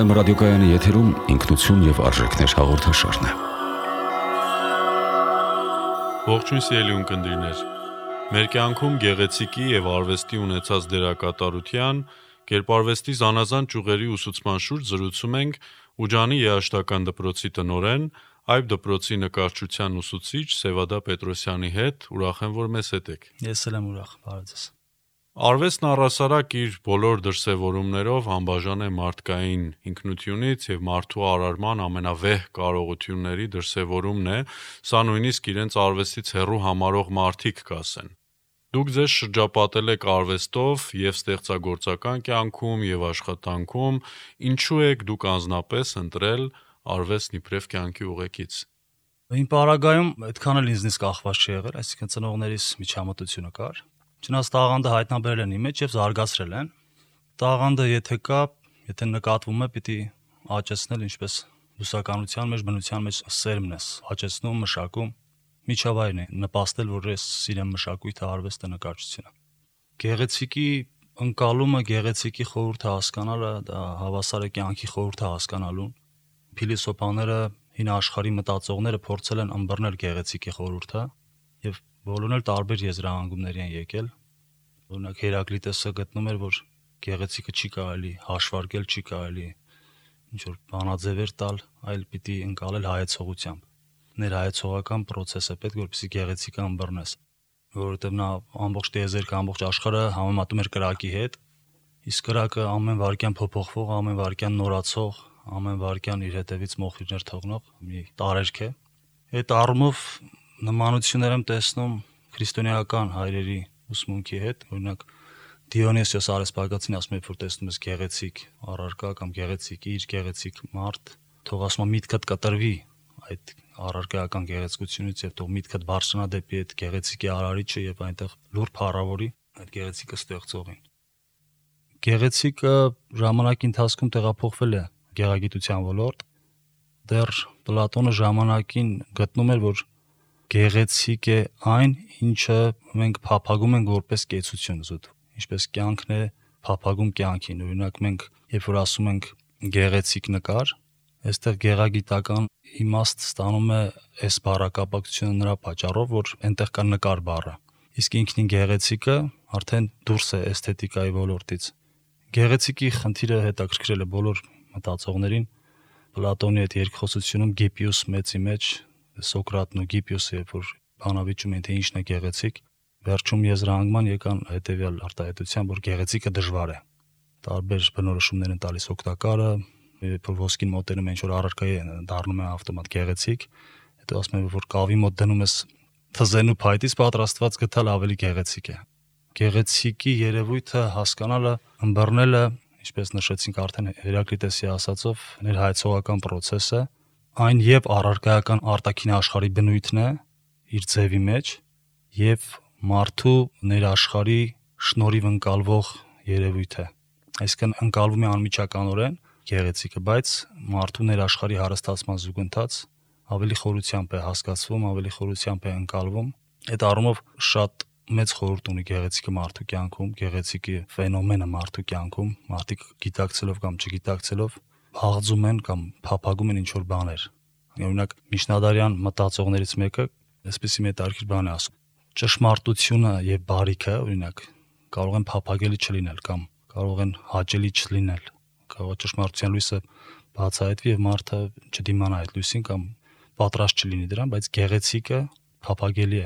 Երգորիա ռադիոկայանի եթերում ինքնություն եւ արժեքներ հաղորդաշարն է։ Ողջույն սիրելի ունկնդիրներ։ Մեր կյանքում գեղեցիկի եւ արվեստի ունեցած դերակատարության, կերպարվեստի զանազան ճյուղերի ուսուցման շուրջ զրուցում ենք Ուջանի երաժշտական դպրոցի տնօրեն, այբ դպրոցի նկարչության ուսուցիչ Սևադա Պետրոսյանի հետ։ Ուրախ եմ, որ մեզ հետ եք։ Ես էլ եմ ուրախ, բարև ձեզ։ Արվեստն առհասարակ իր բոլոր դրսևորումներով անբաժան է մարդկային ինքնությունից եւ մարդու արարման ամենավեհ կարողությունների դրսևորումն է, սա նույնիսկ իրենց արվեստից հեռու համարող մարդիկ կասեն։ Դուք ձեզ շրջապատել եք արվեստով եւ ստեղծագործական կյանքում եւ աշխատանքում, ինչու եք դուք անձնապես ընտրել արվեստն իբրև կյանքի ուղեկից։ Իմ պարագայում այդքան էլ ինձնից կախված չի եղել, այսինքն ծնողներիս միջամտությունը կար։ Չնայած տաղանդը հայտնաբերել են իմ մեջ եւ զարգացրել են։ Տաղանդը եթե նկատվում է, պիտի աճեցնել, ինչպես բուսականության մեջ, բնության մեջ սերմն է աճեցնում, մշակում, միջավայրն է նպաստել, որ ես սիրեմ մշակույթը, արվեստը, նկարչությունը։ Գեղեցիկի ընկալումը, գեղեցիկի խորհուրդը հասկանալը, դա հավասար է կյանքի խորհուրդը հասկանալուն։ Փիլիսոփաները, հին աշխարհի մտածողները փորձել են ըմբռնել գեղեցիկի խորհուրդը եւ բոլորն էլ տարբեր եզրահանգումների են եկել։ Օրինակ Հերակլիտեսը գտնում էր, որ գեղեցիկը չի կարելի հաշվարկել, չի կարելի ինչ որ բանաձևեր տալ, այլ պիտի ընկալել հայեցողությամբ։ Ներհայեցողական process է պետք, որպեսզի գեղեցիկը ըմբռնես, որովհետև նա ամբողջ տիեզերքը, ամբողջ աշխարհը համեմատում էր կրակի հետ, իսկ կրակը ամեն վայրկյան փոփոխվող, ամեն վայրկյան նորացող, ամեն վայրկյան իր հետևից մոխիրներ թողնող մի տարերք է։ Այդ առումով նմանություններ եմ տեսնում քրիստոնեական հայրերի ուսմունքի հետ, օրինակ Դիոնիսիոս Արեսպագացին ասում է, որ տեսնում ես գեղեցիկ առարկա կամ գեղեցիկ իր գեղեցիկ մարդ, թող ասում է միտքդ կտրվի այդ առարկայական գեղեցկությունից եւ թող միտքդ բարձրանա դեպի այդ գեղեցիկի արարիչը եւ այնտեղ լուրջ փառավորի այդ գեղեցիկը ստեղծողին։ Գեղեցիկը ժամանակի ընթացքում տեղափոխվել է գեղագիտության ոլորտ, դեռ Պլատոնը ժամանակին գտնում էր, որ գեղեցիկ է այն, ինչը մենք փափագում ենք որպես կեցություն զուտ, ինչպես կյանքն է փափագում կյանքին։ Օրինակ մենք երբ որ ասում ենք գեղեցիկ նկար, այստեղ գեղագիտական իմաստ ստանում է այս բառակապակցությունը նրա պատճառով, որ այնտեղ կա նկար բառը։ Իսկ ինքնին գեղեցիկը արդեն դուրս է էսթետիկայի ոլորտից։ Գեղեցիկի խնդիրը հետաքրքրել է բոլոր մտածողներին։ Պլատոնի այդ երկխոսությունում Գիպիուս մեծի մեջ Սոկրատն ու Գիպիուսը երբ որ բանավիճում են թե ինչն է գեղեցիկ, վերջում եզրահանգման եկան հետևյալ արտահայտության, որ գեղեցիկը դժվար է։ Տարբեր բնորոշումներ են տալիս օգտակարը, երբ որ ոսկին մոտենում է ինչ որ առարկայի դառնում է ավտոմատ գեղեցիկ, հետո ասում են որ կավի մոտ դնում ես թզենու փայտից պատրաստված գտալ ավելի գեղեցիկ է։ Գեղեցիկի երևույթը հասկանալը, ըմբռնելը, ինչպես նշեցինք արդեն Հերակլիտեսի ասածով, ներհայեցողական process է, այն եւ առարկայական արտաքին աշխարհի բնույթն է իր ձևի մեջ եւ մարդու ներաշխարհի շնորհիվ ընկալվող երևույթ է։ Այսինքն ընկալվում է անմիջականորեն գեղեցիկը, բայց մարդու ներաշխարհի հարստացման զուգընթաց ավելի խորությամբ է հասկացվում, ավելի խորությամբ է ընկալվում։ Այդ առումով շատ մեծ խորհուրդ ունի գեղեցիկը մարդու կյանքում, գեղեցիկի ֆենոմենը մարդու կյանքում, մարդիկ գիտակցելով կամ չգիտակցելով հաղձում են կամ փափագում են ինչ-որ բաներ։ Օրինակ միջնադարյան մտածողներից մեկը այսպեսի մետարքիր բան է ասում. ճշմարտությունը եւ բարիքը, օրինակ, կարող են փափագելի չլինել կամ կարող են հաճելի չլինել։ Կարող է ճշմարտության լույսը բացահայտվի եւ մարդը չդիմանա այդ լույսին կամ պատրաստ չլինի դրան, բայց գեղեցիկը փափագելի է։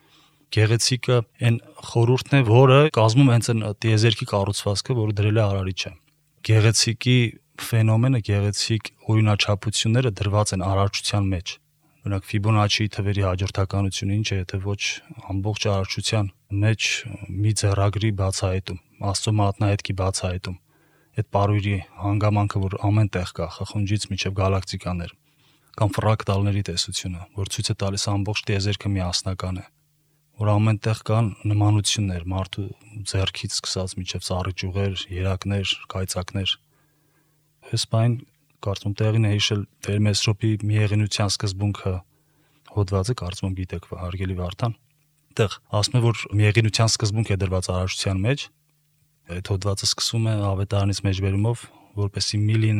Գեղեցիկը այն խորհուրդն է, որը կազմում հենց այն տիեզերքի կառուցվածքը, որը դրել է արարիչը։ Գեղեցիկի ֆենոմենը, գեղեցիկ օրինաչափությունները դրված են արարչության մեջ։ Օրինակ Ֆիբոնաչիի թվերի հաջորդականությունը ինչ է, եթե ոչ ամբողջ արարչության մեջ մի ձեռագրի բացահայտում, Աստծո մատնահետքի բացահայտում։ Այդ պարույրի հանգամանքը, որ ամեն տեղ կա, խխունջից մինչև գալակտիկաներ, կամ ֆրակտալների տեսությունը, որ ցույց է տալիս ամբողջ տիեզերքը միասնական է, որ ամեն տեղ կան նմանություններ, մարդու ձեռքից սկսած մինչև ծառի ճյուղեր, երակներ, կայծակներ։ Այս բան կարծում տեղին է հիշել Վերմեսրոպի միեղինության սկզբունքը հոդվածը, կարծում եմ գիտեք, հարգելի Վարդան։ Այդտեղ ասում է, որ միեղինության սկզբունք է դրված արարչության մեջ։ Այդ հոդվածը սկսում է ավետարանից մեջբերումով, որպեսզի մի լինեն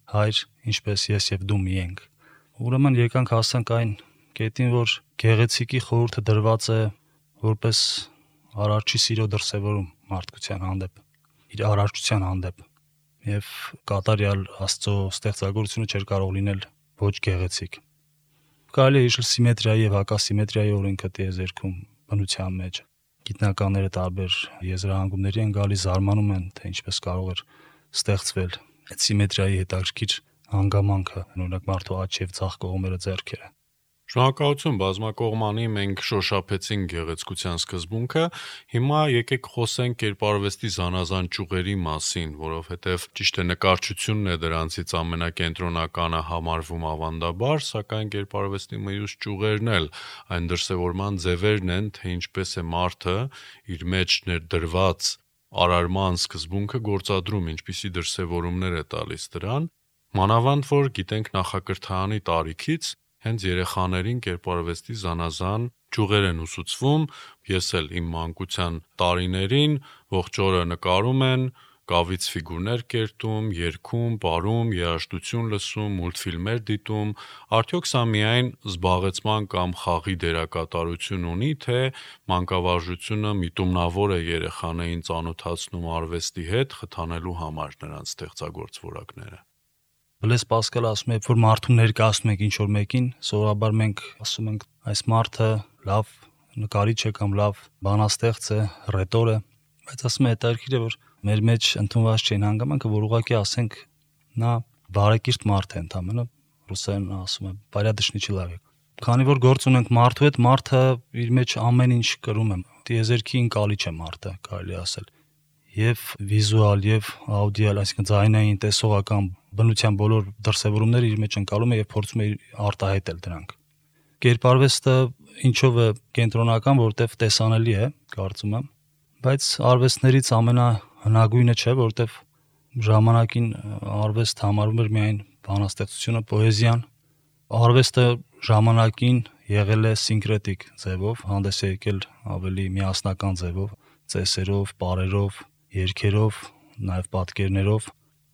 հայր, ինչպես ես եւ դու մի ենք։ Ուրեմն եկանք հասանք այն կետին, որ գեղեցիկի խորհուրդը դրված է որպես արարչի սիրո դրսևորում մարդկության հանդեպ, իր արարչության հանդեպ, եւ կատարյալ Աստծո ստեղծագործությունը չէր կարող լինել ոչ գեղեցիկ։ Կարելի է հիշել սիմետրիայի եւ հակասիմետրիայի օրենքը տիեզերքում բնության մեջ։ Գիտնականները տարբեր եզրահանգումների են գալիս, զարմանում են, թե ինչպես կարող էր ստեղծվել այդ սիմետրիայի հետաքրքիր հանգամանքը, օրինակ մարդու աջ եւ ձախ կողմերը ձեռքերը։ Շնորհակալություն բազմակողմանի, մենք շոշափեցինք գեղեցկության սկզբունքը, հիմա եկեք խոսենք կերպարվեստի զանազան ճյուղերի մասին, որովհետև ճիշտ է նկարչությունն է դրանցից ամենակենտրոնականը համարվում ավանդաբար, սակայն կերպարվեստի մյուս ճյուղերն էլ այն դրսևորման ձևերն են, թե ինչպես է մարդը իր մեջ ներդրված արարման սկզբունքը գործադրում, ինչպիսի դրսևորումներ է տալիս դրան, մանավանդ որ գիտենք նախակրթարանի տարիքից հենց երեխաներին կերպարվեստի զանազան ճյուղեր են ուսուցվում, ես էլ իմ մանկության տարիներին ողջ օրը նկարում են, կավից ֆիգուրներ կերտում, երգում, պարում, երաժշտություն լսում, մուլտֆիլմեր դիտում, արդյոք սա միայն զբաղեցման կամ խաղի դերակատարություն ունի, թե մանկավարժությունը միտումնավոր է երեխաներին ծանոթացնում արվեստի հետ, խթանելու համար նրանց ստեղծագործ որակները։ Բլես Պասկալը ասում է, որ մարդուն ներկայացնում ենք ինչ-որ մեկին, սովորաբար մենք ասում ենք, այս մարդը լավ նկարիչ է կամ լավ բանաստեղծ է, ռետոր է, բայց ասում է հետաքրքիր է, որ մեր մեջ ընդունված չէ այն հանգամանքը, որ ուղղակի ասենք նա բարեկիրթ մարդ է ընդամենը, ռուսերեն ասում է, «Порядочный человек»։ Քանի որ գործ ունենք մարդու հետ, մարդը իր մեջ ամեն ինչ կրում է, տիեզերքի ընկալիչ է մարդը, կարելի ասել։ Եվ վիզուալ, եւ աուդիալ, այսինքն ձայնային, տեսողական բնության բոլոր դրսևորումները իր մեջ ընկալում է եւ փորձում է արտահայտել դրանք։ Կերպարվեստը ինչով է կենտրոնական, որտեվ տեսանելի է, կարծում եմ, բայց արվեստներից ամենահնագույնը չէ, որտեվ ժամանակին արվեստ համարվում էր միայն բանաստեղծությունը, պոեզիան։ Արվեստը ժամանակին եղել է սինկրետիկ ձևով, հանդես է եկել ավելի միասնական ձևով, ծեսերով, պարերով, երգերով, նաև պատկերներով,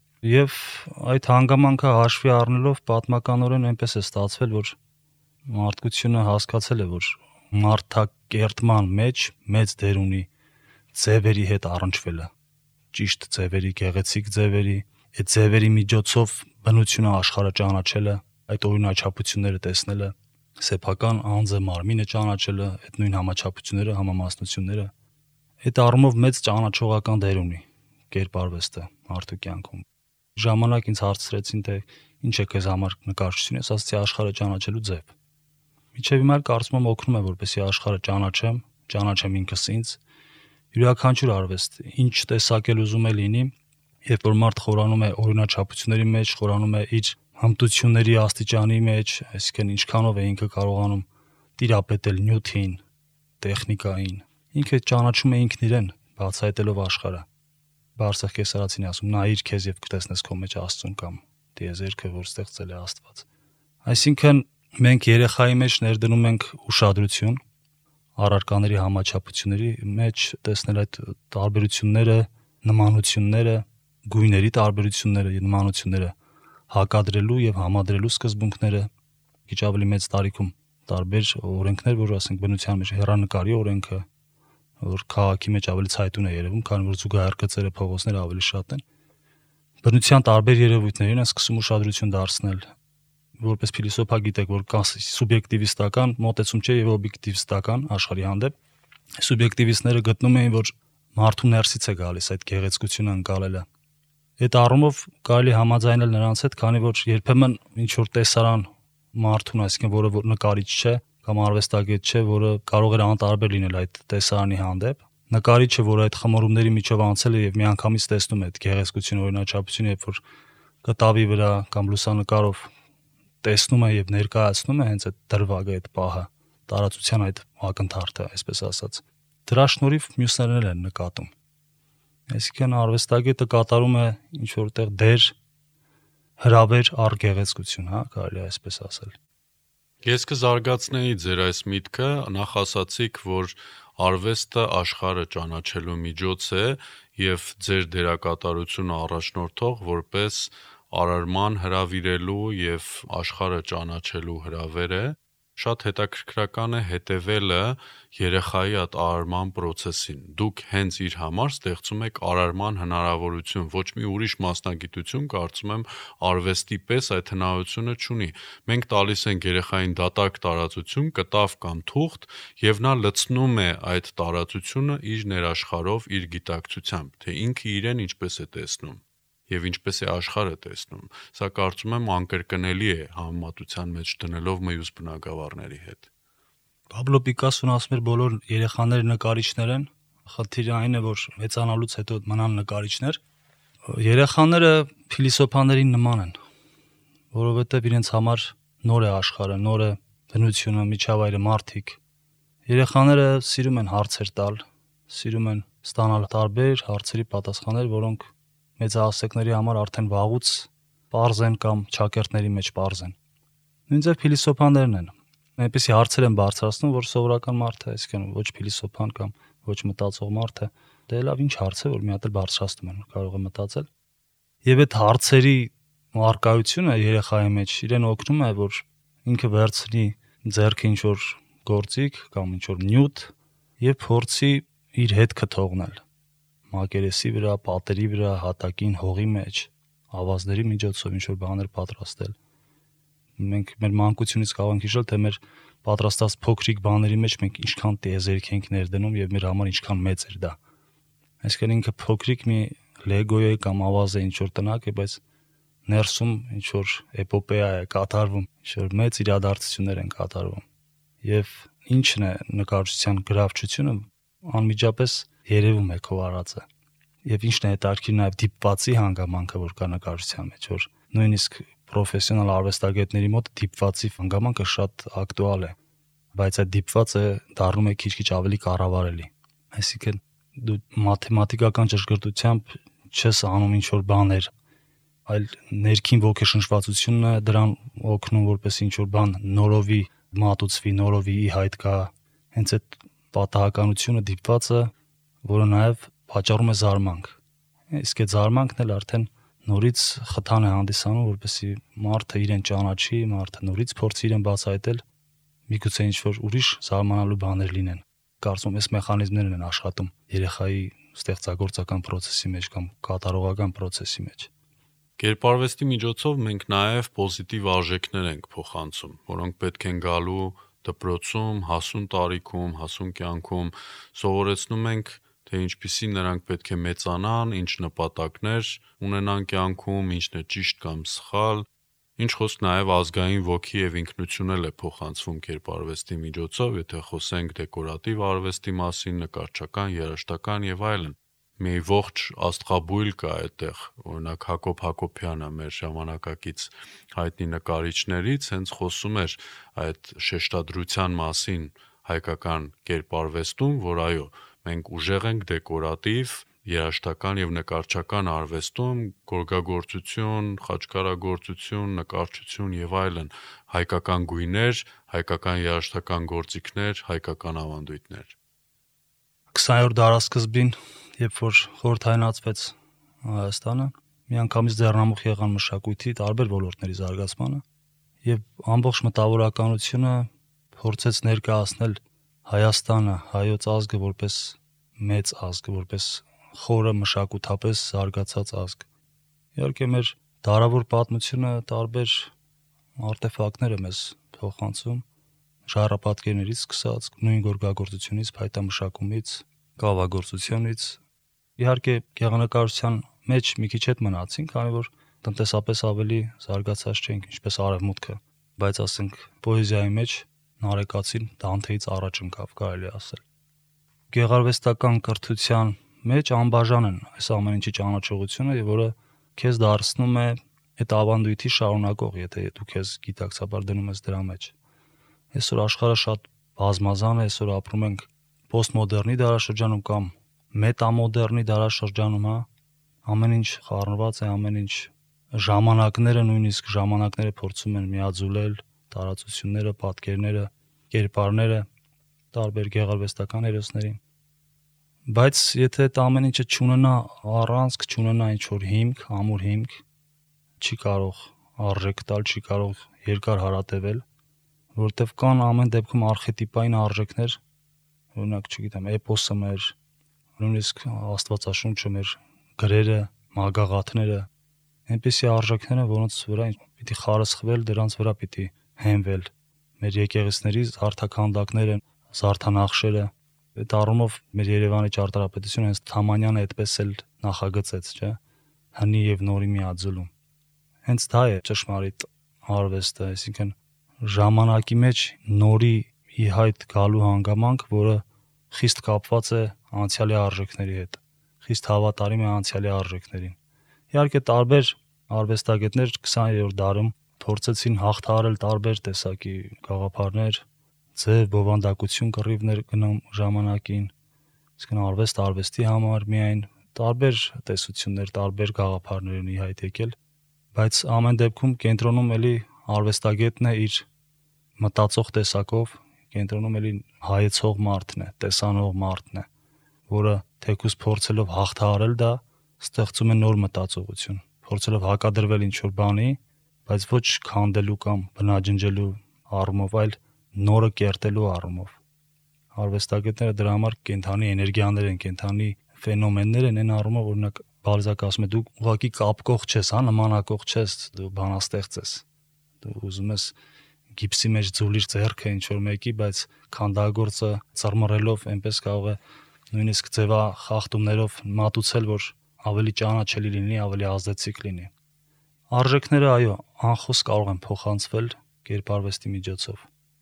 եւ այդ հանգամանքը հաշվի առնելով պատմականորեն այնպես է ստացվել, որ մարդկությունը հասկացել է, որ մարդակերտման մեջ մեծ դեր ունի ձևերի հետ առնչվելը, ճիշտ ձևերի, գեղեցիկ ձևերի, այդ ձևերի միջոցով բնությունը աշխարհը ճանաչելը, այդ օրինաչափությունները տեսնելը, սեփական անձը մարմինը ճանաչելը, այդ նույն համաչափությունները, համամասնությունները, այդ առումով մեծ ճանաչողական դեր ունի կերպարվեստը մարդու կյանքում։ Ժամանակ ինձ հարցրեցին, թե ինչ է քեզ համար նկարչությունը, ես ասացի աշխարհը ճանաչելու ձև։ Միջև հիմա կարծում եմ օգնում է, որպեսզի աշխարհը ճանաչեմ ինքս ինձ։ Յուրաքանչյուր արվեստ, ինչ տեսակել ուզում է լինի, երբ որ մարդ խորանում է օրինաչափությունների մեջ, խորանում է իր հմտությունների աստիճանի մեջ, այսինքն ինչքանով է ինքը կարողանում տիրապետել նյութին, տեխնիկային, ինքը ճանաչում է ինքն իրեն, բացահայտելով աշխարհը։ Բարսեղ կեսարացին ասում, նայիր քեզ եւ կտեսնես քո մեջ Աստծուն կամ տիեզերքը, որ ստեղծել է Աստված։ Այսինքն մենք երեխայի մեջ ներդնում ենք ուշադրություն առարկաների համաչափությունների մեջ, տեսնել այդ տարբերությունները, նմանությունները, գույների տարբերությունները, նմանությունները, հակադրելու եւ համադրելու սկզբունքները, քիչ ավելի մեծ տարիքում տարբեր օրենքներ, որ ասենք բնության մեջ հեռանկարի օրենքը, որ քաղաքի մեջ ավելի ցայտուն է երևում, քանի որ զուգահեռ գծերը, փողոցները ավելի շատ են։ Բնության տարբեր երևույթներին են սկսում ուշադրություն դարձնել։ Որպես փիլիսոփա գիտեք, որ կա սուբյեկտիվիստական մոտեցում չէ եւ օբյեկտիվիստական աշխարհի հանդեպ։ Սուբյեկտիվիստները գտնում էին, որ մարդու ներսից է գալիս այդ գեղեցկությունը ընկալելը։ Այդ առումով կարելի համաձայնել նրանց հետ, քանի որ երբեմն ինչ որ տեսարան մարդուն, այսինքն որը նկարիչ չէ կամ արվեստագետ չէ, որը կարող էր անտարբեր լինել այդ տեսարանի հանդեպ, նկարիչը, որը այդ խմորումների միջով անցել է եւ միանգամից տեսնում է այդ գեղեցկությունը, օրինաչափությունը, երբ որ կտավի վրա կամ լուսանկարով տեսնում է եւ ներկայացնում է հենց այդ դրվագը, այդ պահը, տարածության այդ ակնթարթը, այսպես ասած։ Դրա շնորհիվ մյուսներն են նկատում։ Այսինքն արվեստագետը կատարում է ինչ որտեղ դեր հրավեր առ գեղեցկություն, հա, կարելի է այսպես ասել։ Ես կզարգացնեի ձեր այս միտքը, նախ ասացիք, որ արվեստը աշխարհը ճանաչելու միջոց է եւ ձեր դերակատարությունը առաջնորդող որպես արարման հրավիրելու եւ աշխարհը ճանաչելու հրավեր է, շատ հետաքրքրական է հետևելը երեխայի այդ արարման process-ին։ Դուք հենց իր համար ստեղծում եք արարման հնարավորություն, ոչ մի ուրիշ մասնագիտություն, կարծում եմ, արվեստի պես այդ հնարավորությունը չունի։ Մենք տալիս ենք երեխային դատարկ տարածություն, կտավ կամ թուղթ, եւ նա լցնում է այդ տարածությունը իր ներաշխարհով, իր գիտակցությամբ, թե ինքը իրեն ինչպես է տեսնում եւ ինչպես է աշխարհը տեսնում։ Սա կարծում եմ անկրկնելի է համեմատության մեջ դնելով մյուս բնագավառների հետ։ Պաբլո Պիկասոն ասում էր բոլոր երեխաները նկարիչներ են, խնդիրը այն է, որ մեծանալուց հետո մնան նկարիչներ։ Երեխաները փիլիսոփաներին նման են, որովհետեւ իրենց համար նոր է աշխարհը, նոր է բնությունը, միջավայրը, մարդիկ։ Երեխաները սիրում են հարցեր տալ, սիրում են ստանալ տարբեր հարցերի պատասխաններ, որոնք մեծահասակների համար արդեն վաղուց պարզ են կամ ճակերտների մեջ պարզ են։ Նույն ձև փիլիսոփաներն են։ Այնպեսի հարցեր են բարձրացնում, որ սովորական մարդը, այսինքն ոչ փիլիսոփան կամ ոչ մտածող մարդը, դե լավ ինչ հարց է, որ մի հատ էլ բարձրացնում են, կարող է մտածել։ Եվ այդ հարցերի արկայությունը երեխայի մեջ իրեն օգնում է, որ ինքը վերցնի ձեռքը ինչ որ գործիք կամ ինչ որ նյութ եւ փորձի իր հետքը թողնել մակերեսի վրա, պատերի վրա, հատակին, հողի մեջ, ավազների միջոցով ինչ որ բաներ պատրաստել։ Մենք մեր մանկությունից կարող ենք հիշել, թե մեր պատրաստած փոքրիկ բաների մեջ մենք ինչքան տիեզերք ենք ներդնում եւ մեր համար ինչքան մեծ էր դա։ Այսինքն ինքը փոքրիկ մի լեգո է կամ ավազ է ինչ որ տնակ է, բայց ներսում ինչ որ էպոպեա է կատարվում, ինչ որ մեծ իրադարձություններ են կատարվում։ Եվ ինչն է նկարչության գրավչությունը, անմիջապես երևում է քո արածը։ Եվ ինչն է հետաքրքիր նաև դիպվածի հանգամանքը, որ կա նկարչության մեջ, որ նույնիսկ պրոֆեսիոնալ արվեստագետների մոտ դիպվածի հանգամանքը շատ ակտուալ է, բայց այդ դիպվածը դառնում է քիչ-քիչ ավելի կառավարելի։ Այսինքն դու մաթեմատիկական ճշգրտությամբ չես անում ինչ որ բաներ, այլ ներքին ոգեշնչվածությունը դրան օգնում, որպես ինչ որ բան նորովի մատուցվի, նորովի ի հայտ գա։ Հենց այդ պատահականությունը դիպվածը, որը նաև պատճառում է զարմանք։ Իսկ այդ զարմանքն էլ արդեն նորից խթան է հանդիսանում, որպեսզի մարդը իրեն ճանաչի, մարդը նորից փորձի իրեն բացահայտել, միգուցե ինչ որ ուրիշ զարմանալու բաներ լինեն։ Կարծում եմ, այս մեխանիզմներն են աշխատում երեխայի ստեղծագործական process-ի մեջ կամ կատարողական process-ի մեջ։ Կերպարվեստի միջոցով մենք նաև պոզիտիվ արժեքներ ենք փոխանցում, որոնք պետք են գալու դպրոցում, հասուն տարիքում, հասուն կյանքում, սովորեցնում ենք, թե ինչպիսի նրանք պետք է մեծանան, ինչ նպատակներ ունենան կյանքում, ինչն է ճիշտ կամ սխալ, ինչ խոսք նաև ազգային ոգի եւ ինքնություն էլ է փոխանցվում կերպարվեստի միջոցով, եթե խոսենք դեկորատիվ արվեստի մասին, նկարչական, երաժշտական եւ այլն։ Մի ողջ աստղաբույլ կա այդտեղ, օրինակ Հակոբ Հակոբյանը, մեր ժամանակակից հայտնի նկարիչներից, հենց խոսում էր այդ շեշտադրության մասին հայկական կերպարվեստում, որ այո, մենք ուժեղ ենք դեկորատիվ, երաժշտական եւ նկարչական արվեստում, գորգագործություն, խաչքարագործություն, նկարչություն եւ այլն, հայկական գույներ, հայկական երաժշտական գործիքներ, հայկական ավանդույթներ։ 20-րդ դարասկզբին, երբ որ խորհրդայնացվեց Հայաստանը, միանգամից ձեռնամուխ եղան մշակույթի տարբեր ոլորտների զարգացմանը եւ ամբողջ մտավորականությունը փորձեց ներկայացնել Հայաստանը, հայոց ազգը որպես մեծ ազգ, որպես խորը մշակութապես զարգացած ազգ։ Իհարկե մեր դարավոր պատմությունը տարբեր արտեֆակտներ է մեզ փոխանցում, ժառապատկերներից սկսած, նույն գորգագործությունից, փայտամշակումից, կավագործությունից։ Իհարկե գեղանկարչության մեջ մի քիչ հետ մնացին, քանի որ տնտեսապես ավելի զարգացած չենք, ինչպես արևմուտքը, բայց ասենք պոեզիայի մեջ նարեկացին Դանթեից առաջ ընկավ, կարելի ասել։ Գեղարվեստական կրթության մեջ անբաժան են այս ամեն ինչի ճանաչողությունը, եւ որը քեզ դարձնում է այդ ավանդույթի շարունակող, եթե դու քեզ գիտակցաբար դնում ես դրա մեջ։ Այսօր աշխարհը շատ բազմազան է, այսօր ապրում ենք պոստմոդեռնի դարաշրջանում կամ մետամոդեռնի դարաշրջանում, հա, ամեն ինչ խառնված է, ամեն ինչ ժամանակները փորձում են միաձուլել տարածությունները, պատկերները, կերպարները տարբեր գեղարվեստական հերոսներին։ Բայց եթե այդ ամեն ինչը չունենա առանցք, չունենա ինչ որ հիմք, ամուր հիմք, չի կարող արժեք տալ, չի կարող երկար հարատևել, որովհետև կան ամեն դեպքում արխետիպային արժեքներ, օրինակ, չգիտեմ, էպոսը մեր, նույնիսկ Աստվածաշունչը մեր, գրերը, մագաղաթները, այնպիսի արժեքներ են, որոնց վրա պիտի խարսխվել, դրանց վրա պիտի հենվել։ Մեր եկեղեցիների զարդաքանդակները, զարդանախշերը, այդ առումով մեր Երևանի ճարտարապետությունը հենց Թամանյանը այդպես էլ նախագծեց, չէ՞, հնի եւ նորի միաձուլում։ Հենց դա է ճշմարիտ արվեստը, այսինքն ժամանակի մեջ նորի ի հայտ գալու հանգամանք, որը խիստ կապված է անցյալի արժեքների հետ, խիստ հավատարիմ է անցյալի արժեքներին։ Իհարկե տարբեր արվեստագետներ 20-րդ դարում փորձեցին հաղթահարել տարբեր տեսակի գաղափարներ, ձև, բովանդակություն, կռիվներ գնում ժամանակին, իսկ արվեստի համար միայն տարբեր տեսություններ, տարբեր գաղափարներ են ի հայտ եկել, բայց ամեն դեպքում կենտրոնում էլի արվեստագետն է իր մտածող տեսակով, կենտրոնում էլի հայեցող մարդն է, տեսանող մարդն է, որը թեկուզ փորձելով հաղթահարել դա, ստեղծում է նոր մտածողություն, փորձելով հակադրվել ինչ-որ բանի, բայց ոչ քանդելու կամ բնաջնջելու առումով, այլ նորը կերտելու առումով։ Արվեստագետները դրա համար կենթանի էներգիաներ են, կենթանի ֆենոմեններ են, այն առումով, օրինակ, բարձակ ասում է, դու ուղղակի կապկող չես, նմանակող չես, դու բանաստեղծ ես։ Դու ուզում ես գիպսի մեջ ձուլիր ձեռքը ինչ-որ մեկի, բայց քանդագործը ծռմռելով այնպես կարող է նույնիսկ ձևախախտումներով մատուցել, որ ավելի ճանաչելի լինի, ավելի ազդեցիկ լինի։ Արժեքները, այո, անխոս կարող են փոխանցվել կերպարվեստի միջոցով։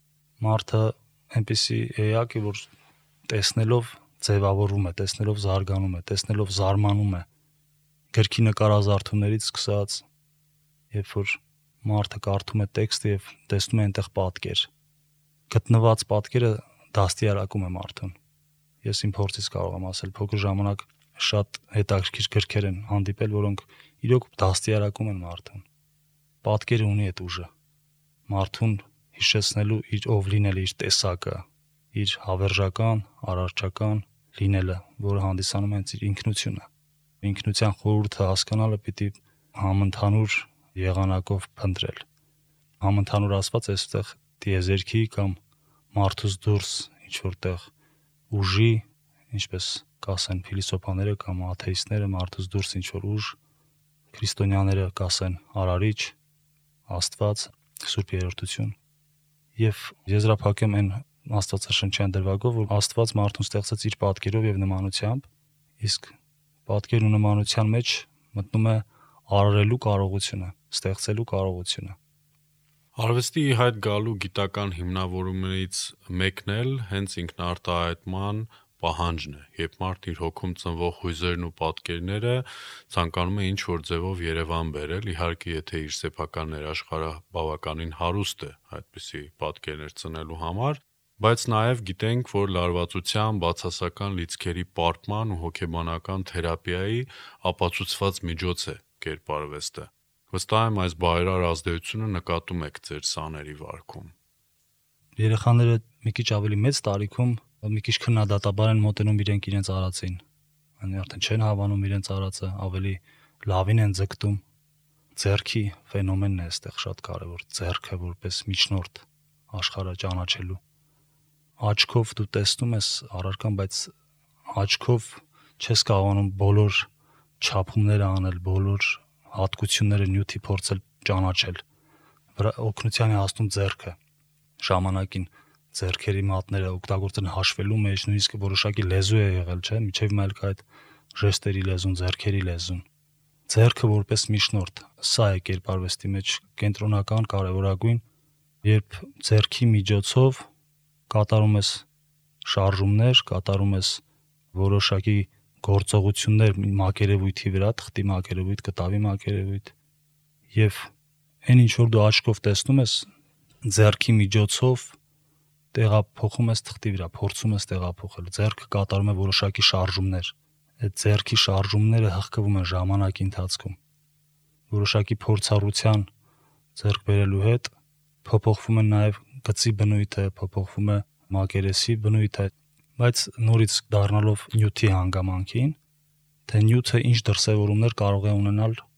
Մարդը այնպիսի էակ է, որ տեսնելով ձևավորվում է, տեսնելով զարգանում է, տեսնելով զարմանում է։ Գրքի նկարազարդումներից սկսած, երբ որ մարդը կարդում է տեքստը եւ տեսնում է այնտեղ պատկեր, գտնված պատկերը դաստիարակում է մարդուն։ Ես իմ փորձից կարող եմ ասել, փոքր ժամանակ շատ հետաքրքիր գրքեր են հանդիպել, որոնք իրոք դաստիարակում են մարդուն։ Պատկերը ունի այդ ուժը։ Մարդուն հիշեցնելու իր ով լինելը, իր տեսակը, իր հավերժական, արարչական լինելը, որը հանդիսանում է իր ինքնությունը։ Ինքնության խորհուրդը հասկանալը պիտի համընդհանուր եղանակով փնտրել։ Համընդհանուր ասված այստեղ տիեզերքի կամ մարդուց դուրս ինչ որտեղ ուժի, ինչպես կասեն փիլիսոփաները կամ աթեիստները, մարդուց դուրս ինչ որ ուժ, քրիստոնյաները կասեն արարիչ, Աստված, Սուրբ Երրորդություն։ Եվ եզրափակեմ այն Աստվածաշնչյան դրվագով, որ Աստված մարդուն ստեղծեց իր պատկերով եւ նմանությամբ, իսկ պատկերն ու նմանության մեջ մտնում է արարելու կարողությունը, ստեղծելու կարողությունը։ Արվեստի ի հայտ գալու գիտական հիմնավորումներից մեկն էլ հենց ինքնարտահայտման պահանջն է, երբ մարդ իր հոգում ծնվող հույզերն ու պատկերները ցանկանում է ինչ-որ ձևով Երևան բերել, իհարկե եթե իր սեփական ներաշխարհը բավականին հարուստ է այդպիսի պատկերներ ծնելու համար, բայց նաև գիտենք, որ լարվածության, բացասական լիցքերի պարպման ու հոգեբանական թերապիայի ապացուցված միջոց է կերպարվեստը։ Վստահ եմ այս բարերար ազդեցությունը նկատում եք ձեր սաների վարքում։ Երեխաները մի քիչ ավելի մեծ տարիքում մի քիչ քննադատաբար են մոտենում իրենց արածին։ Արդեն չեն հավանում իրենց արածը, ավելի լավին են ձգտում։ Ձեռքի ֆենոմենն է այստեղ շատ կարևոր, ձեռքը որպես միջնորդ աշխարհը ճանաչելու։ Աչքով դու տեսնում ես առարկան, բայց աչքով չես կարողանում բոլոր չափումները անել, բոլոր հատկությունները նյութի փորձել ճանաչել։ Օգնության է հասնում ձեռքը։ Ժամանակին ձեռքերի մատները օգտագործեն հաշվելու մեջ, նույնիսկ որոշակի լեզու է եղել, չէ՞, միջև մայլ կա այդ ժեստերի լեզուն, ձեռքերի լեզուն։ Ձեռքը որպես միջնորդ, սա է կերպարվեստի մեջ կենտրոնական կարևորագույն, երբ ձեռքի միջոցով կատարում ես շարժումներ, կատարում ես որոշակի գործողություններ մակերևույթի վրա, թղթի մակերևույթ, կտավի մակերևույթ, եւ այն ինչ որ դու աչքով տեսնում ես, ձեռքի միջոցով տեղափոխում ես թղթի վրա, փորձում ես տեղափոխել։ Ձեռքը կատարում է որոշակի շարժումներ։ Այդ ձեռքի շարժումները հղկվում են ժամանակի ընթացքում։ Որոշակի փորձառության ձեռք բերելու հետ փոփոխվում է նաև գծի բնույթը, փոփոխվում է մակերեսի բնույթը, բայց նորից դառնալով նյութի հանգամանքին, թե նյութը ինչ դրսևորումներ կարող է ունենալ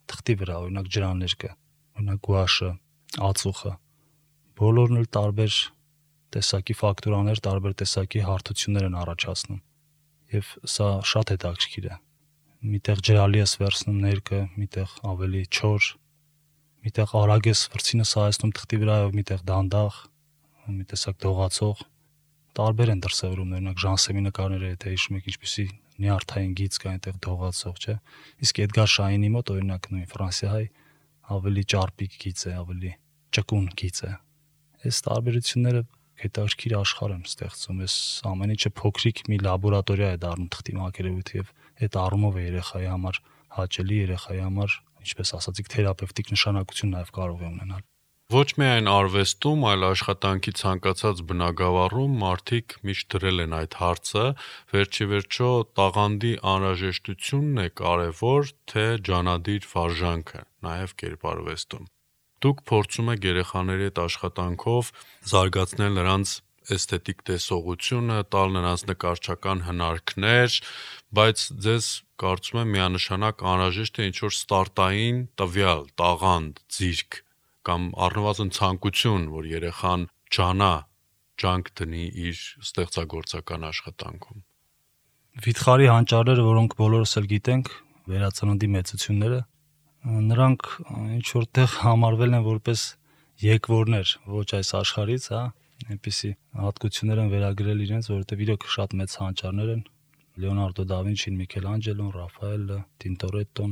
թղթի վրա, օրինակ ջրաններ կա, օրինակ գուաշը, ածուխը, բոլորն էլ տարբեր տեսակի ֆակտուրաներ, տարբեր տեսակի հարթություններ են առաջացնում։ Եվ սա շատ հետաքրքիր է։ Միտեղ ջրալի ես վերցնում ներկը, միտեղ ավելի չոր, միտեղ արագ ես վրձինը սահեցնում թղթի վրա, միտեղ դանդաղ, մի տեսակ դողացող, տարբեր են դրսևորումներ, օրինակ Ժանսեմի նկարները, եթե հիշում եք, ինչպիսի նյարդային գիծ կա այնտեղ դողացող, չէ։ Իսկ Էդգար Շայինի մոտ օրինակ նույն ֆրանսիահայ ավելի ճարպիկ գիծ է, ավելի ճկուն գիծ է։ Այս տարբերությունները հետաքրքիր աշխարհ են ստեղծում, այս ամեն ինչը փոքրիկ մի լաբորատորիա է դառնում թղթի մակերևույթը եւ այդ առումով է երեխայի համար հաճելի, երեխայի համար, ինչպես ասացիք, թերապևտիկ նշանակություն նաեւ կարող է ունենալ։ Ոչ միայն արվեստում, այլ աշխատանքի ցանկացած բնագավառում մարդիկ միշտ դրել են այդ հարցը, վերջիվերջո տաղանդի անհրաժեշտությունն է կարևոր, թե ջանադիր վարժանքը, նաև կերպարվեստում։ Դուք փորձում եք երեխաների հետ աշխատանքով զարգացնել նրանց էսթետիկ տեսողությունը, տալ նրանց նկարչական հնարքներ, բայց ձեզ կարծում եմ միանշանակ անհրաժեշտ է ինչ-որ ստարտային տվյալ, տաղանդ, ձիրք կամ առնվազն ցանկություն, որ երեխան ջանա, ջանք դնի իր ստեղծագործական աշխատանքում։ Վիթխարի հանճարները, որոնք բոլորս էլ գիտենք, վերածննդի մեծությունները, նրանք ինչ որտեղ համարվել են որպես եկվորներ ոչ այս աշխարհից, հա, այնպիսի հատկություններ են վերագրել իրենց, որովհետև իրոք շատ մեծ հանճարներ են, Լեոնարդո դա Վինչին, Միքելանջելոն, Ռաֆայելը, Տինտորետտոն։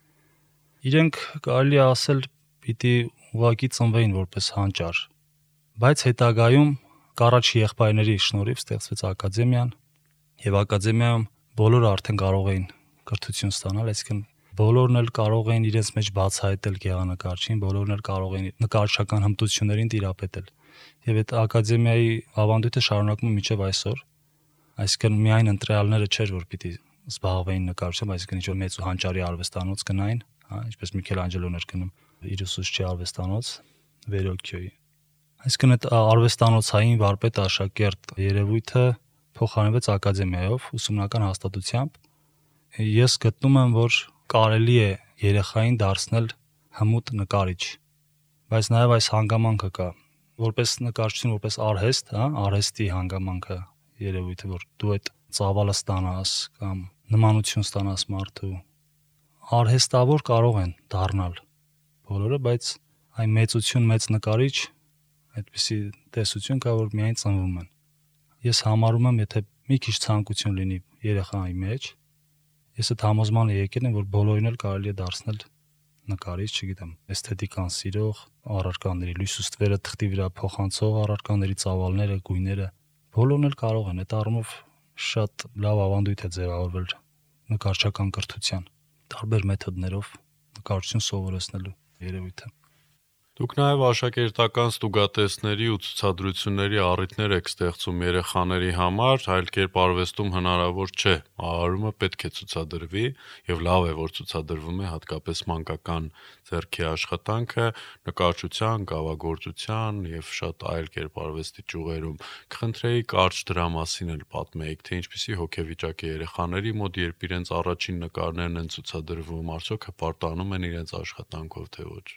Իրենք կարելի է ասել պիտի ուղղակի ծնվեին որպես հանճար, բայց հետագայում Կարաչի եղբայրների շնորհիվ ստեղծվեց ակադեմիան, եւ ակադեմիայում բոլորը արդեն կարող էին կրթություն ստանալ, այսինքն բոլորն էլ կարող էին իրենց մեջ բացահայտել գեղանկարչին, բոլորն էլ կարող էին նկարչական հմտություններին տիրապետել։ Եվ այդ ակադեմիայի ավանդույթը շարունակվում է մինչև այսօր, այսինքն միայն ընտրյալները չէր, որ պիտի զբաղվեին նկարչությամբ, այսինքն ինչ-որ մեծ ու հանճարի արվեստանոց գնային, հա, ինչպես Միքելանջելոն էր գնում իր ուսուցչի արվեստանոց Վերոքյոյի։ Այսինքն այդ արվեստանոցային վարպետ աշակերտ երևույթը փոխարինվեց ակադեմիայով, ուսումնական հաստատությամբ։ Ես գտնում եմ, որ կարելի է երեխային դարձնել հմուտ նկարիչ, բայց նաև այս հանգամանքը կա, որպես նկարչություն, որպես արհեստ, հա, արհեստի հանգամանքը երևույթը, որ դու այդ ծավալը ստանաս կամ նմանություն ստանաս մարդու, արհեստավոր կարող են դառնալ բոլորը, բայց այն մեծություն, մեծ նկարիչ, այդպիսի տեսություն կա, որ միայն ծնվում են։ Ես համարում եմ, եթե մի քիչ ցանկություն լինի երեխայի մեջ, ես այդ համոզմանը եկել եմ, որ բոլորին էլ կարելի է դարձնել նկարիչ, չգիտեմ, էսթետիկան սիրող, առարկաների լույսուստվերը թղթի վրա փոխանցող առարկաների ծավալները, գույները, բոլորն էլ կարող են։ Այդ առումով շատ լավ ավանդույթ է ձևավորվել նկարչական կրթության տարբեր մեթոդներով նկարչություն սովորեցնելու երևույթը։ Դուք նաև աշակերտական ստուգատեսների ու ցուցադրությունների առիթներ եք ստեղծում երեխաների համար, այլ կերպ արվեստում հնարավոր չէ։ Արարումը պետք է ցուցադրվի եւ լավ է, որ ցուցադրվում է հատկապես մանկական ձեռքի աշխատանքը, նկարչության, կավագործության եւ շատ այլ կերպ արվեստի ճյուղերում։ Կխնդրեի կարճ դրա մասին էլ պատմեիք, թե ինչպիսի հոգեվիճակ է երեխաների մոտ, երբ իրենց առաջին նկարներն են ցուցադրվում, արդյոք հպարտանում են իրենց աշխատանքով, թե ոչ։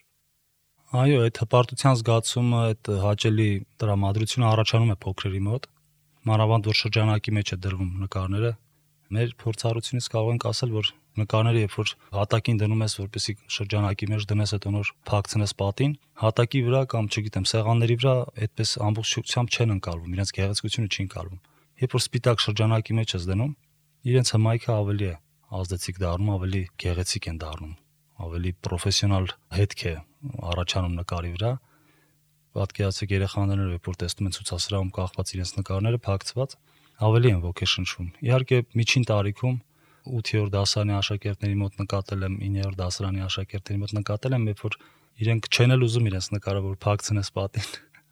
Այո, այդ հպարտության զգացումը, այդ հաճելի տրամադրությունը առաջանում է փոքրերի մոտ, մանավանդ որ շրջանակի մեջ է դրվում նկարները։ Մեր փորձառությունից կարող ենք ասել, որ նկարները, երբ որ հատակին դնում ես, որպեսզի շրջանակի մեջ դնես, հետո նոր փակցնես պատին, հատակի վրա կամ, չգիտեմ, սեղանների վրա այդպես ամբողջությամբ չեն ընկալվում, իրենց գեղեցկությունը չի ընկալվում։ Երբ որ սպիտակ շրջանակի մեջ ես դնում, իրենց հմայքը ավելի է ազդեցիկ դառնում, ավելի գեղեցիկ են դառնում, ավելի պրոֆեսիոնալ հետք է առաջանում նկարի վրա։ Պատկերացրեք երեխաները, երբ որ տեսնում են ցուցասրահում կախված իրենց նկարները փակցված, ավելի են ոգեշնչվում։ Իհարկե միջին տարիքում 8-րդ դասարանի աշակերտների մոտ նկատել եմ, 9-րդ դասարանի աշակերտների մոտ նկատել եմ, երբ որ իրենք չեն էլ ուզում իրենց նկարը որ փակցնես պատին։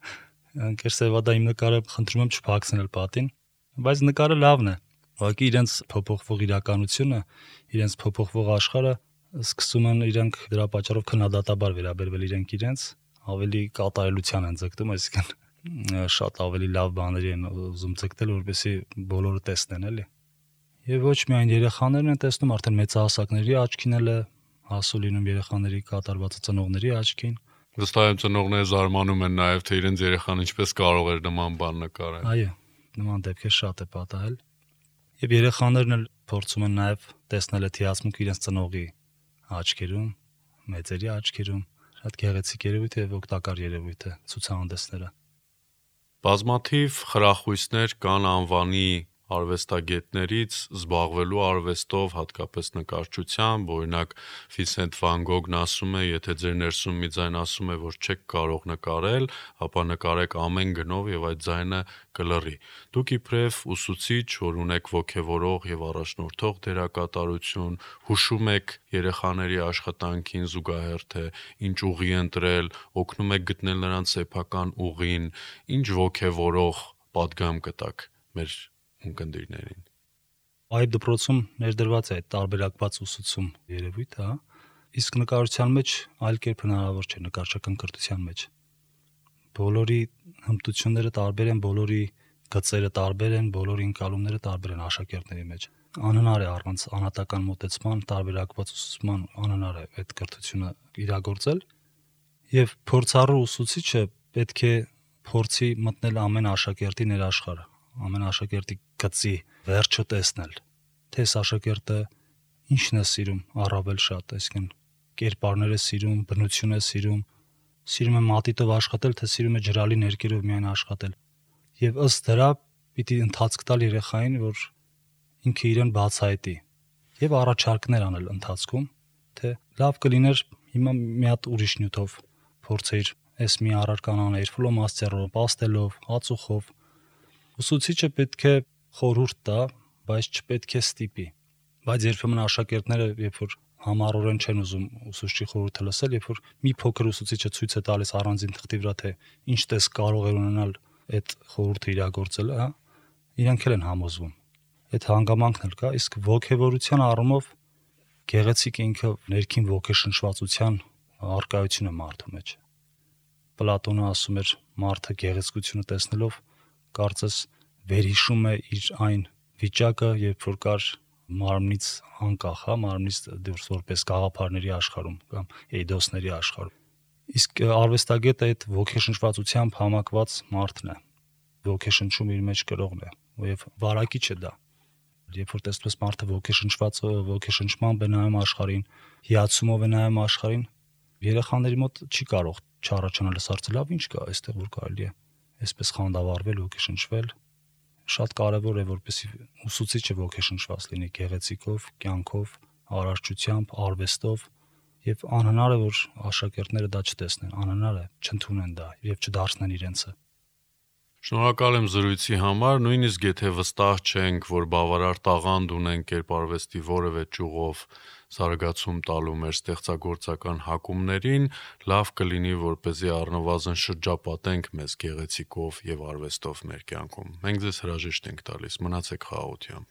Ընկեր Սևադա իմ նկարը խնդրում եմ չփակցնել պատին, բայց նկարը լավն է։ Ուղղակի իրենց փոփոխվող իրականությունը, իրենց փոփոխվող աշխարհը սկսում են իրենք դրա պատճառով քննադատաբար վերաբերվել իրենց, ավելի կատարելության են ձգտում, այսինքն շատ ավելի լավ բաների են ուզում ձգտել, որպեսզի բոլորը տեսնեն, էլի։ Եվ ոչ միայն երեխաներն են տեսնում, արդեն մեծահասակների աչքին էլ է, հասու լինում երեխաների կատարվածը ծնողների աչքին։ Վստահ եմ ծնողները զարմանում են նաև, թե իրենց երեխան ինչպես կարող էր նման բան նկարել։ Այո, նման դեպքեր շատ է պատահել։ Եվ երեխաներն էլ փորձում են նաև տեսնել այդ հիացմունքը իրենց ծնողի աչքերում, մեծերի աչքերում։ Շատ գեղեցիկ երևույթ է եւ օգտակար երևույթ է ցուցահանդեսները։ Բազմաթիվ խրախույսներ կան անվանի արվեստագետներից զբաղվելու արվեստով, հատկապես նկարչությամբ, օրինակ Վինսենտ Վան Գոգն ասում է, եթե ձեր ներսում մի ձայն ասում է, որ չեք կարող նկարել, ապա նկարեք ամեն գնով եւ այդ ձայնը կլռի։ Դուք իբրև ուսուցիչ, որ ունեք ոգևորող եւ առաջնորդող դերակատարություն, հուշում եք երեխաների աշխատանքին զուգահեռ թե ինչ ուղի ընտրել, օգնում եք գտնել նրանց սեփական ուղին, ինչ ոգևորող պատգամ կտաք մեր ունկնդիրներին։ Այդ դպրոցում ներդրված է տարբերակված ուսուցում երևույթ, հա։ Իսկ նկարչության մեջ այլ կերպ հնարավոր չէ, նկարչական կրթության մեջ։ Բոլորի հմտությունները տարբեր են, բոլորի գծերը տարբեր են, բոլորի ընկալումները տարբեր են աշակերտների մեջ։ Անհնար է առանց անհատական մոտեցման, տարբերակված ուսուցման անհնար է այդ կրթությունը իրագործել, եւ փորձառու ուսուցիչը պետք է փորձի մտնել ամեն աշակերտի ներաշխարհ, ամեն աշակերտի գծի վերջը տեսնել, թե աշակերտը ինչն է սիրում առավել շատ, այսինքն կերպարներ է սիրում, բնություն է սիրում է մատիտով աշխատել, թե սիրում է ջրալի ներկերով միայն աշխատել։ Եվ ըստ դրա պիտի ընթացք տալ երեխային, որ ինքը իրեն բացահայտի եւ առաջարկներ անել ընթացքում, թե լավ կլիներ հիմա մի հատ ուրիշ նյութով փորձեիր այս մի առարկան անել, ֆլոմաստերով, պաստելով, ածուխով։ Ուսուցիչը պետք է խորհուրդ տա, բայց չպետք է ստիպի։ Բայց երբեմն աշակերտները, երբ որ համառորեն չեն ուզում ուսուցչի խորհուրդը լսել, երբ որ մի փոքր ուսուցիչը ցույց է տալիս առանձին թղթի վրա, թե ինչ տես կարող է ունենալ այդ խորհուրդը իրագործելը, հա, իրենք էլ են համոզվում։ Այդ հանգամանքն էլ կա, իսկ ոգևորության առումով գեղեցիկ ինքը ներքին ոգեշնչվածության արկայությունը մարդու մեջ։ Պլատոնը ասում էր, մարդը գեղեցկությունը տեսնելով կարծես վերհիշում է իր այն վիճակը, երբ որ կար մարմնից անկախ, հա, մարմնից դուրս որպես գաղափարների աշխարհում կամ էյդոսների աշխարհում։ Իսկ արվեստագետը այդ ոգեշնչվածությամբ համակված մարդն է, ոգեշնչում իր մեջ կրողն է, եւ վարակիչ է դա։ Երբ որ տեսնում ես մարդը ոգեշնչված, ոգեշնչմամբ է նայում աշխարհին, հիացումով է նայում աշխարհին, երեխաների մոտ չի կարող չառաջանալ սարսը, լավ ինչ կա այստեղ, որ կարելի է այսպես խանդավառվել, ոգեշնչվել։ Շատ կարևոր է, որպեսզի ուսուցիչը ոգեշնչված լինի գեղեցիկով, կյանքով, արարչությամբ, արվեստով, եւ անհնար է, որ աշակերտները դա չտեսնեն, անհնար է, չընդունեն դա եւ չդարձնեն իրենցը։ Շնորհակալ եմ զրույցի համար, նույնիսկ եթե վստահ չենք, որ բավարար տաղանդ ունենք կերպարվեստի որևէ ճյուղով զարգացում տալու մեր ստեղծագործական հակումներին, լավ կլինի, որպեսզի առնվազն շրջապատենք մեզ գեղեցիկով եւ արվեստով մեր կյանքում։ Մենք ձեզ հրաժեշտ ենք տալիս, մնացեք խաղաղությամբ։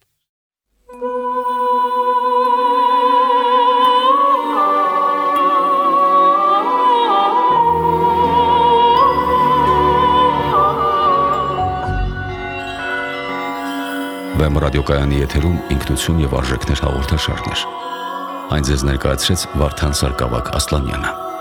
Վեմ ռադիոկայանի եթերում ինքնություն եւ արժեքներ հաղորդաշարներ։ Այն ձեզ ներկայացրեց Վարդան Սարգսակ Ասլանյանը։